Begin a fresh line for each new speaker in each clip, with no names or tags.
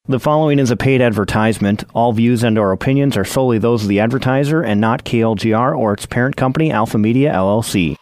The following is a paid advertisement. All views and/or opinions are solely those of the advertiser and not KLGR or its parent company, Alpha Media, LLC.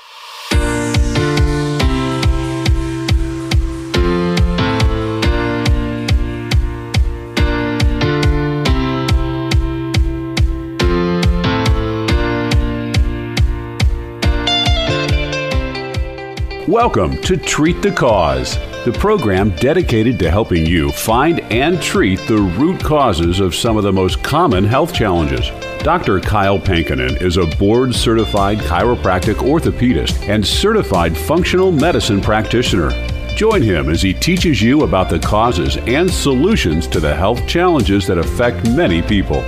Welcome to Treat the Cause, the program dedicated to helping you find and treat the root causes of some of the most common health challenges. Dr. Kyle Pankinen is a board-certified chiropractic orthopedist and certified functional medicine practitioner. Join him as he teaches you about the causes and solutions to the health challenges that affect many people.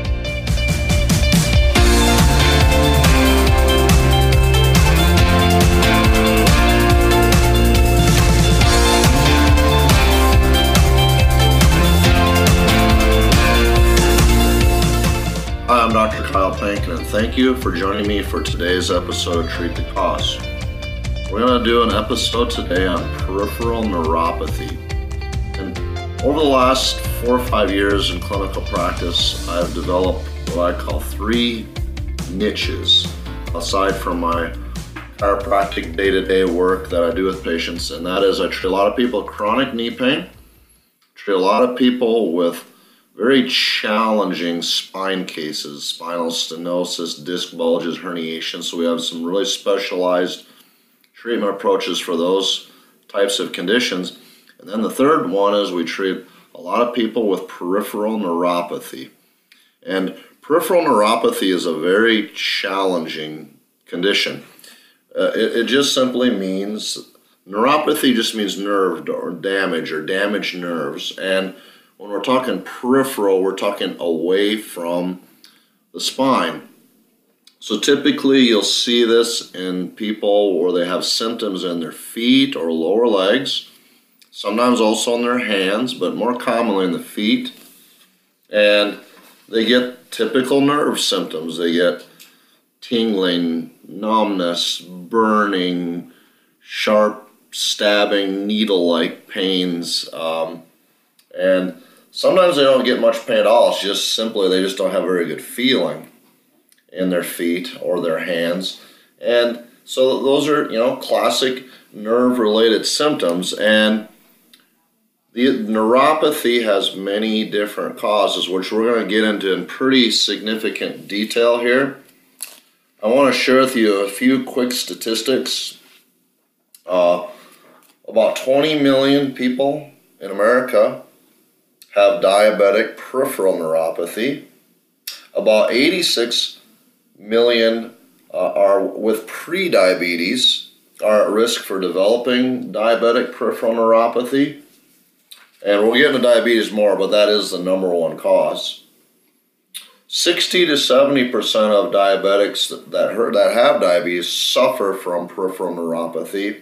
Hi, I'm Dr. Kyle Pankinen, and thank you for joining me for today's episode of Treat the Cause. We're going to do an episode today on peripheral neuropathy. And over the last 4 or 5 years in clinical practice, I've developed what I call 3 niches aside from my chiropractic day-to-day work that I do with patients, and that is I treat a lot of people with chronic knee pain, treat a lot of people with very challenging spine cases, spinal stenosis, disc bulges, herniation. So we have some really specialized treatment approaches for those types of conditions. And then the third one is we treat a lot of people with peripheral neuropathy. And peripheral neuropathy is a very challenging condition. It just simply means, neuropathy just means nerve or damaged nerves. And when we're talking peripheral, we're talking away from the spine. So typically you'll see this in people where they have symptoms in their feet or lower legs, sometimes also in their hands, but more commonly in the feet. And they get typical nerve symptoms. They get tingling, numbness, burning, sharp stabbing, needle-like pains, and sometimes they don't get much pain at all. It's just simply they just don't have a very good feeling in their feet or their hands. And so those are, classic nerve-related symptoms. And the neuropathy has many different causes, which we're going to get into in pretty significant detail here. I want to share with you a few quick statistics. About 20 million people in America have diabetic peripheral neuropathy. About 86 million are with pre-diabetes, are at risk for developing diabetic peripheral neuropathy. And we'll get into diabetes more, but that is the number one cause. 60 to 70% of diabetics that have diabetes suffer from peripheral neuropathy.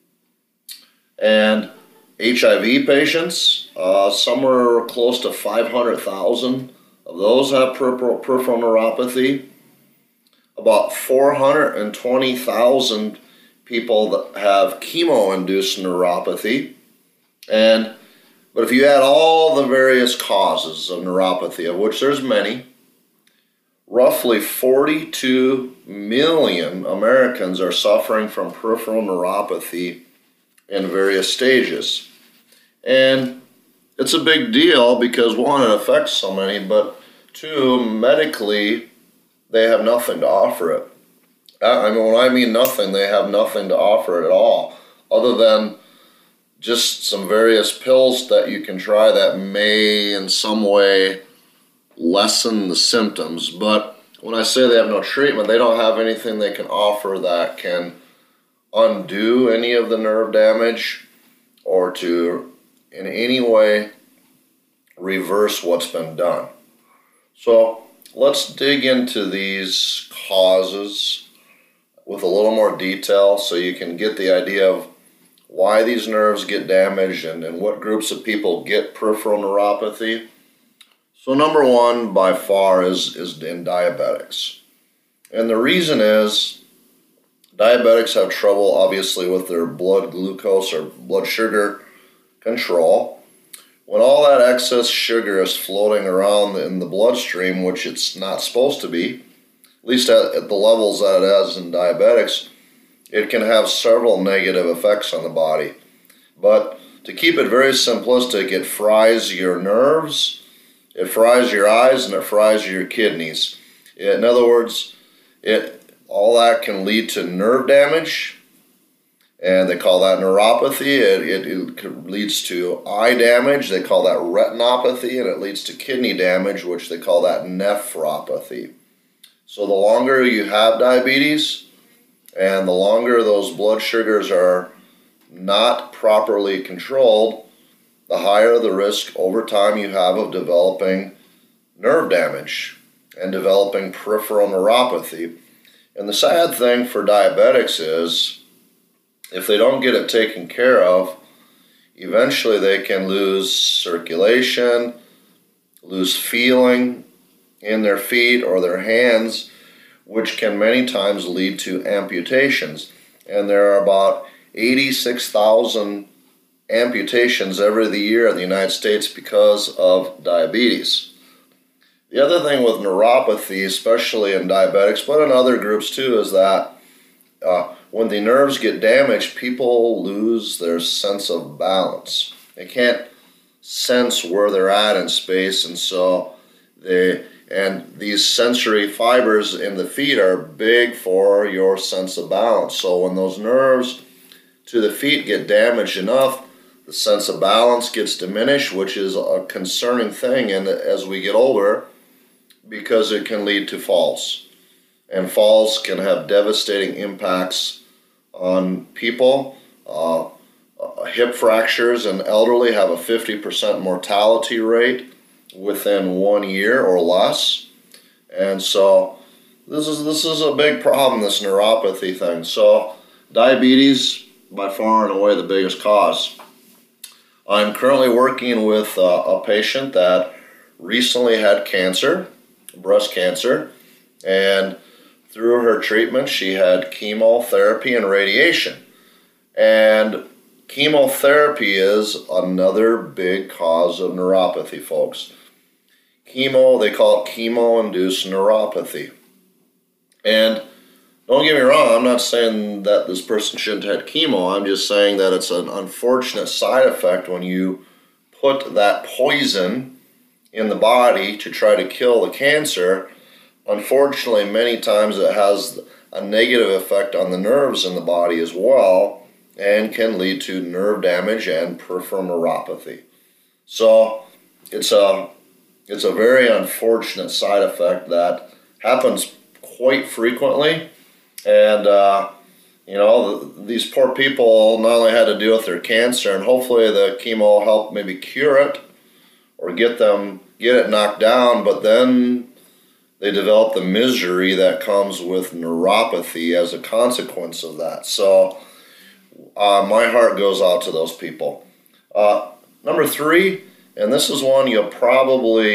And HIV patients, somewhere close to 500,000 of those have peripheral neuropathy. About 420,000 people that have chemo-induced neuropathy. But if you add all the various causes of neuropathy, of which there's many, roughly 42 million Americans are suffering from peripheral neuropathy in various stages. And it's a big deal because, one, it affects so many, but two, medically, they have nothing to offer it. When I mean nothing, they have nothing to offer it at all, other than just some various pills that you can try that may in some way lessen the symptoms. But when I say they have no treatment, they don't have anything they can offer that can undo any of the nerve damage or to in any way reverse what's been done. So let's dig into these causes with a little more detail so you can get the idea of why these nerves get damaged and what groups of people get peripheral neuropathy. So number one by far is in diabetics. And the reason is diabetics have trouble obviously with their blood glucose or blood sugar control. when all that excess sugar is floating around in the bloodstream, which it's not supposed to be, at least at the levels that it has in diabetics, it can have several negative effects on the body. But to keep it very simplistic, it fries your nerves, it fries your eyes, and it fries your kidneys. In other words, all that can lead to nerve damage, and they call that neuropathy. It leads to eye damage, they call that retinopathy, and it leads to kidney damage, which they call that nephropathy. So the longer you have diabetes, and the longer those blood sugars are not properly controlled, the higher the risk over time you have of developing nerve damage and developing peripheral neuropathy. And the sad thing for diabetics is, if they don't get it taken care of, eventually they can lose circulation, lose feeling in their feet or their hands, which can many times lead to amputations. And there are about 86,000 amputations every year in the United States because of diabetes. The other thing with neuropathy, especially in diabetics, but in other groups too, is that when the nerves get damaged, people lose their sense of balance. They can't sense where they're at in space, and so these sensory fibers in the feet are big for your sense of balance. So when those nerves to the feet get damaged enough, the sense of balance gets diminished, which is a concerning thing and as we get older, because it can lead to falls. And falls can have devastating impacts on people. Hip fractures in elderly have a 50% mortality rate within 1 year or less. And so this is a big problem, this neuropathy thing. So diabetes, by far and away the biggest cause. I'm currently working with a patient that recently had cancer, breast cancer, and through her treatment she had chemotherapy and radiation. And chemotherapy is another big cause of neuropathy, folks. Chemo, they call it chemo-induced neuropathy. And don't get me wrong, I'm not saying that this person shouldn't have had chemo. I'm just saying that it's an unfortunate side effect when you put that poison in the body to try to kill the cancer. Unfortunately, many times it has a negative effect on the nerves in the body as well and can lead to nerve damage and peripheral neuropathy. So it's a very unfortunate side effect that happens quite frequently. And, these poor people not only had to deal with their cancer, and hopefully the chemo helped maybe cure it or get it knocked down, but then they develop the misery that comes with neuropathy as a consequence of that. So my heart goes out to those people. Number 3, and this is one you'll probably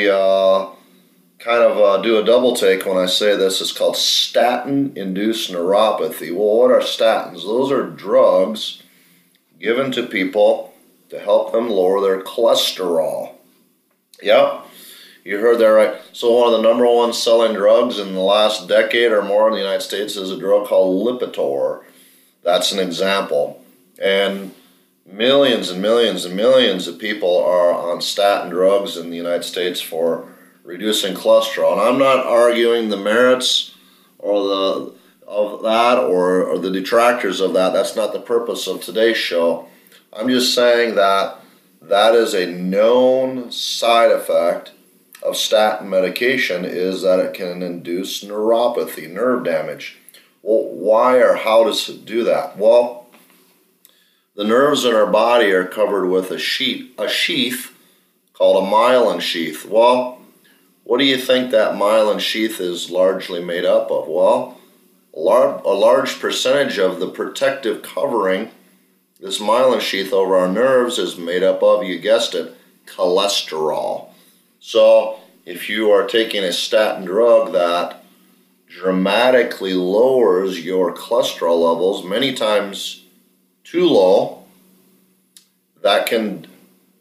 do a double take when I say this, is called statin-induced neuropathy. Well, what are statins? Those are drugs given to people to help them lower their cholesterol. Yep, you heard that right. So one of the number one selling drugs in the last decade or more in the United States is a drug called Lipitor. That's an example. And millions and millions and millions of people are on statin drugs in the United States for reducing cholesterol. And I'm not arguing the merits of that or the detractors of that. That's not the purpose of today's show. I'm just saying that is a known side effect of statin medication, is that it can induce neuropathy, nerve damage. Well, why or how does it do that? Well, the nerves in our body are covered with a sheath called a myelin sheath. Well, what do you think that myelin sheath is largely made up of? Well, a large percentage of the protective covering, this myelin sheath over our nerves, is made up of, you guessed it, cholesterol. So if you are taking a statin drug that dramatically lowers your cholesterol levels, many times too low, that can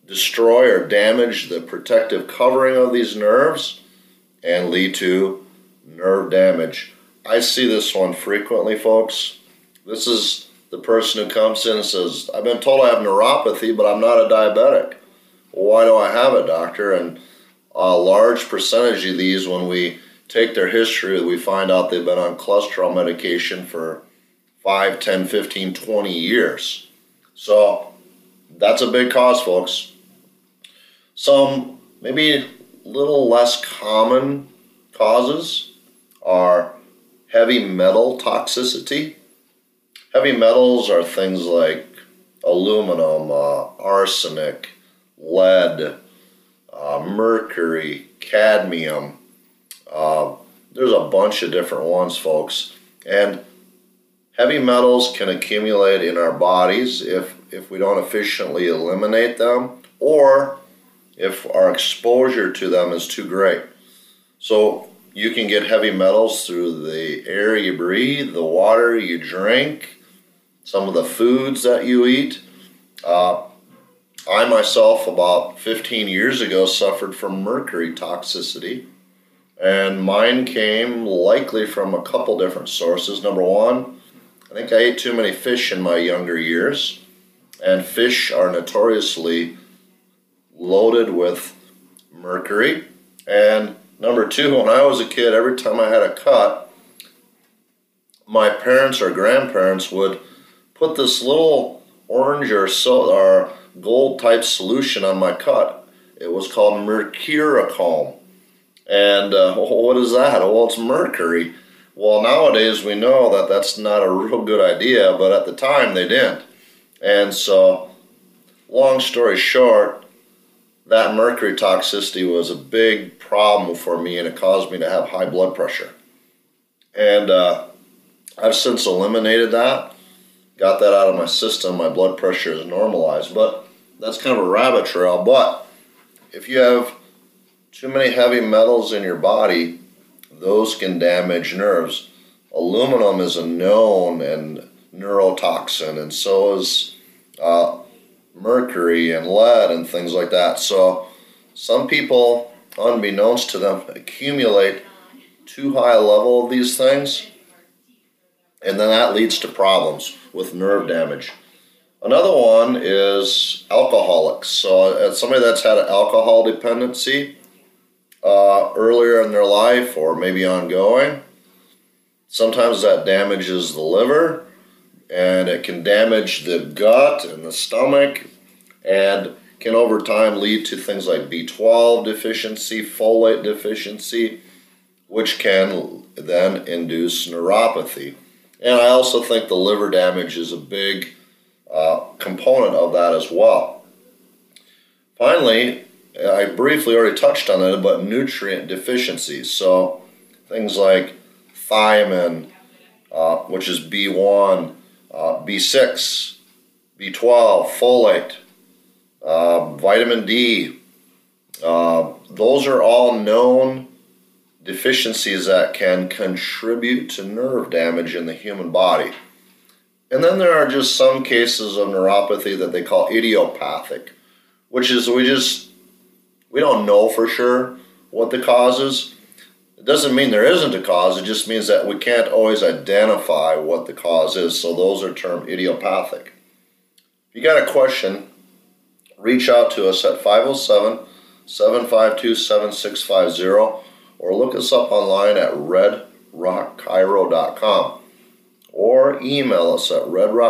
destroy or damage the protective covering of these nerves and lead to nerve damage. I see this one frequently, folks. This is the person who comes in and says, I've been told I have neuropathy, but I'm not a diabetic. Well, why do I have it, doctor? And a large percentage of these, when we take their history, we find out they've been on cholesterol medication for 5, 10, 15, 20 years. So that's a big cause, folks. Some maybe little less common causes are heavy metal toxicity. Heavy metals are things like aluminum, arsenic, lead, mercury, cadmium. There's a bunch of different ones, folks. And heavy metals can accumulate in our bodies if we don't efficiently eliminate them, or if our exposure to them is too great. So you can get heavy metals through the air you breathe, the water you drink, some of the foods that you eat. I myself, about 15 years ago, suffered from mercury toxicity, and mine came likely from a couple different sources. Number one, I think I ate too many fish in my younger years, and fish are notoriously loaded with mercury. And number two, when I was a kid, every time I had a cut, my parents or grandparents would put this little orange or gold type solution on my cut. It was called mercurochrome. And what is that? Well, it's mercury. Well, nowadays we know that that's not a real good idea, but at the time they didn't. And so, long story short, that mercury toxicity was a big problem for me, and it caused me to have high blood pressure. And I've since eliminated that, got that out of my system. My blood pressure is normalized, but that's kind of a rabbit trail. But if you have too many heavy metals in your body, those can damage nerves. Aluminum is a known and neurotoxin, and so is mercury and lead and things like that. So some people, unbeknownst to them, accumulate too high a level of these things, and then that leads to problems with nerve damage. Another one is alcoholics. So somebody that's had an alcohol dependency earlier in their life or maybe ongoing, sometimes that damages the liver, and it can damage the gut and the stomach, and can over time lead to things like B12 deficiency, folate deficiency, which can then induce neuropathy. And I also think the liver damage is a big component of that as well. Finally, I briefly already touched on it, but nutrient deficiencies. So things like thiamine, which is B1, B6, B12, folate, vitamin D. Those are all known deficiencies that can contribute to nerve damage in the human body. And then there are just some cases of neuropathy that they call idiopathic, which is we don't know for sure what the cause is. It doesn't mean there isn't a cause, it just means that we can't always identify what the cause is, so those are termed idiopathic. If you got a question, reach out to us at 507-752-7650 or look us up online at redrockchiro.com or email us at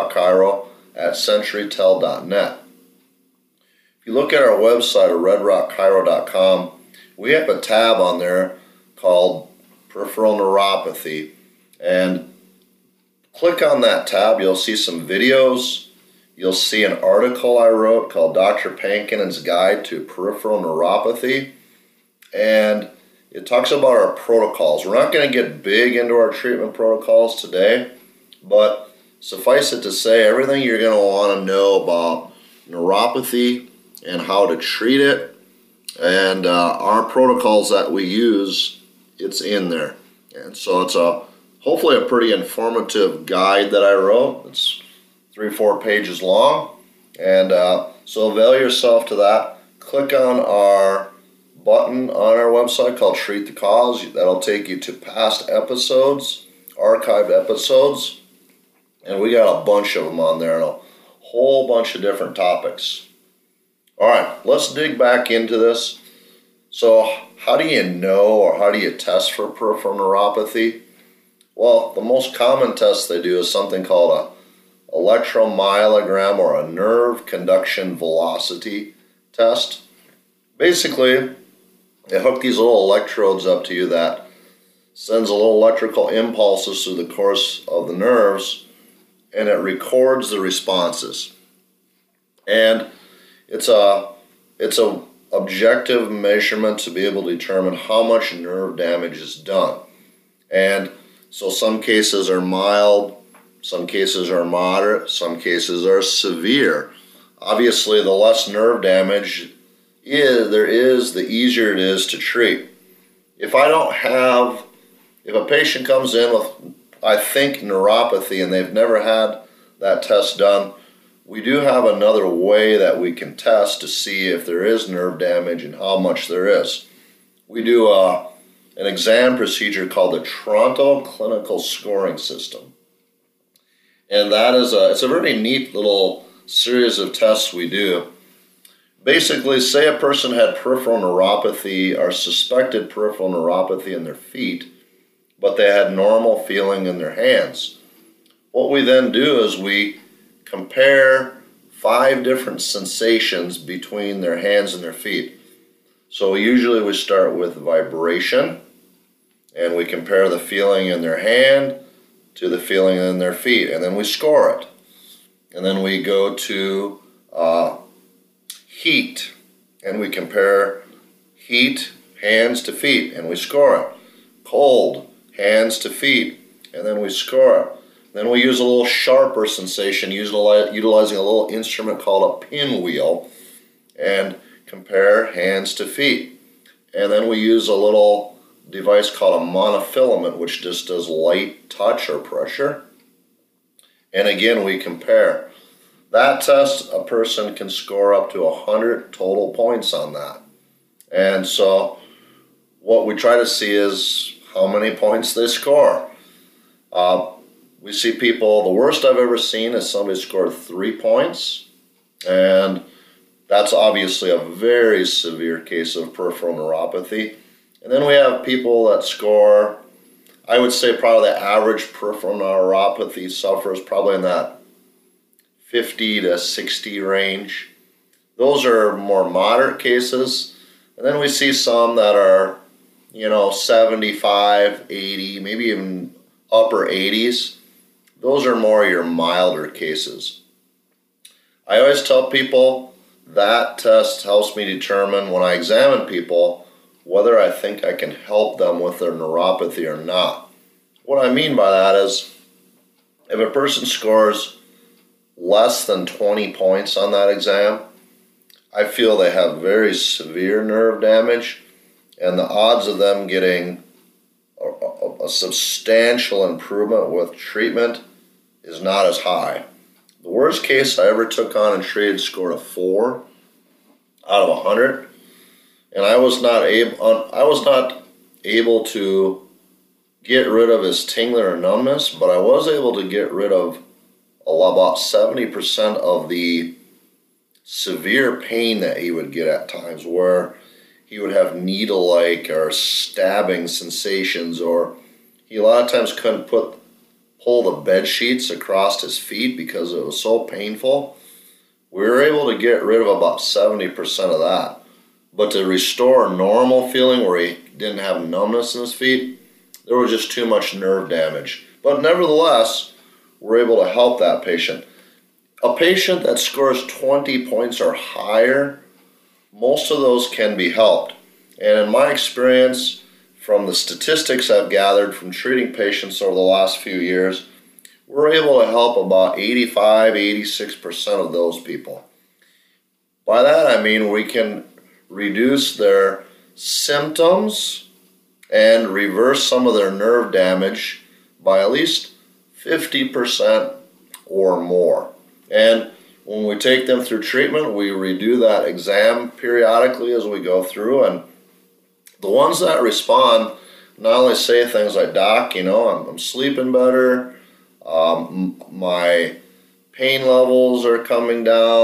redrockchiro@centurytel.net. If you look at our website at redrockchiro.com, we have a tab on there called Peripheral Neuropathy, and click on that tab. You'll see some videos. You'll see an article I wrote called Dr. Pankinen's Guide to Peripheral Neuropathy, and it talks about our protocols. We're not going to get big into our treatment protocols today, but suffice it to say, everything you're going to want to know about neuropathy and how to treat it, and our protocols that we use, it's in there. And so it's hopefully a pretty informative guide that I wrote. It's 3-4 pages long, and So avail yourself to that. Click on our button on our website called Treat the Cause. That'll take you to past episodes, archived episodes, and we got a bunch of them on there and a whole bunch of different topics. All right, let's dig back into this. So how do you know or how do you test for peripheral neuropathy? Well, the most common test they do is something called a electromyogram or a nerve conduction velocity test. Basically, they hook these little electrodes up to you that sends a little electrical impulses through the course of the nerves, and it records the responses. And it's a objective measurement to be able to determine how much nerve damage is done. And so some cases are mild, some cases are moderate, some cases are severe. Obviously, the less nerve damage there is, the easier it is to treat. If a patient comes in with, I think, neuropathy and they've never had that test done, we do have another way that we can test to see if there is nerve damage and how much there is. We do an exam procedure called the Toronto Clinical Scoring System. And it's a very neat little series of tests we do. Basically, say a person had peripheral neuropathy or suspected peripheral neuropathy in their feet, but they had normal feeling in their hands. What we then do is we compare 5 different sensations between their hands and their feet. So usually we start with vibration, and we compare the feeling in their hand to the feeling in their feet, and then we score it. And then we go to heat, and we compare heat, hands to feet, and we score it. Cold, hands to feet, and then we score it. Then we use a little sharper sensation, utilizing a little instrument called a pinwheel, and compare hands to feet. And then we use a little device called a monofilament, which just does light touch or pressure. And again, we compare. That test, a person can score up to 100 total points on that. And so what we try to see is how many points they score. We see people, the worst I've ever seen is somebody scored 3 points, and that's obviously a very severe case of peripheral neuropathy. And then we have people that score, I would say probably the average peripheral neuropathy sufferer is probably in that 50 to 60 range. Those are more moderate cases. And then we see some that are, 75, 80, maybe even upper 80s. Those are more your milder cases. I always tell people that test helps me determine when I examine people whether I think I can help them with their neuropathy or not. What I mean by that is if a person scores less than 20 points on that exam, I feel they have very severe nerve damage, and the odds of them getting a substantial improvement with treatment is not as high. The worst case I ever took on and treated scored a 4 out of 100, and I was not able to get rid of his tingling or numbness, but I was able to get rid of about 70% of the severe pain that he would get at times, where he would have needle-like or stabbing sensations, or he a lot of times couldn't pull the bed sheets across his feet because it was so painful. We were able to get rid of about 70% of that. But to restore normal feeling where he didn't have numbness in his feet, there was just too much nerve damage. But nevertheless, we're able to help that patient. A patient that scores 20 points or higher, most of those can be helped. And in my experience, from the statistics I've gathered from treating patients over the last few years, we're able to help about 85, 86% of those people. By that I mean we can reduce their symptoms and reverse some of their nerve damage by at least 50% or more. And when we take them through treatment, we redo that exam periodically as we go through, and the ones that respond not only say things like, "Doc, I'm sleeping better, my pain levels are coming down,